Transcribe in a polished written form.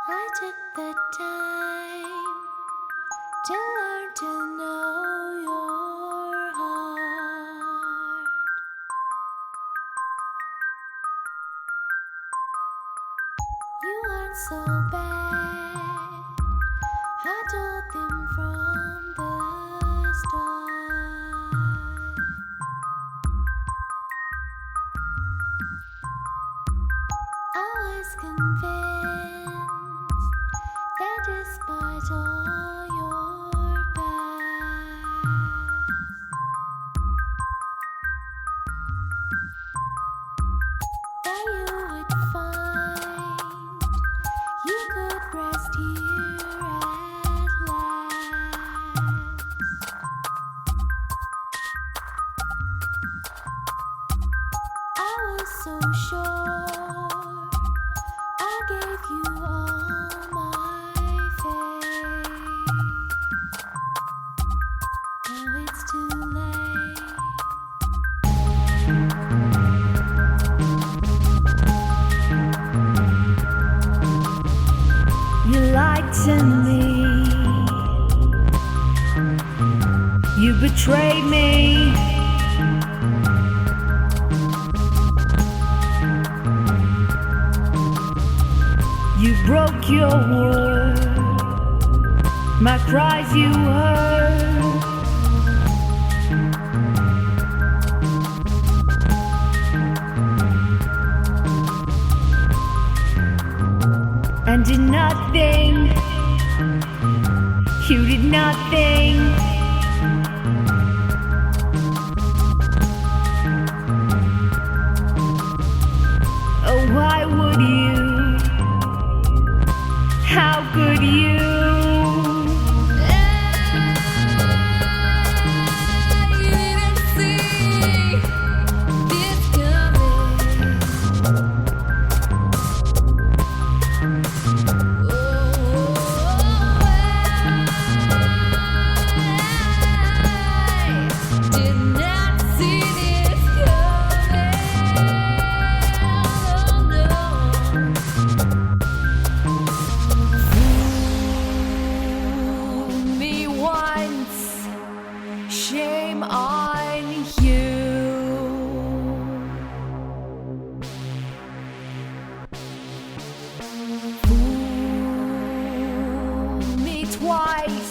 I took the time to learn to know your heart. You aren't so bad, I told them from the start. I was convinced that despite all your past, that you would find you could rest here at last. I was so sure I gave you all my faith. Now it's too late. You lied to me. You betrayed me. You broke your word. My cries you heard. And did nothing. You did nothing. Oh, why would you? How could you? You didn't see this coming. I did not see this coming. Oh no. Fool me once, shame on you. Fool me twice,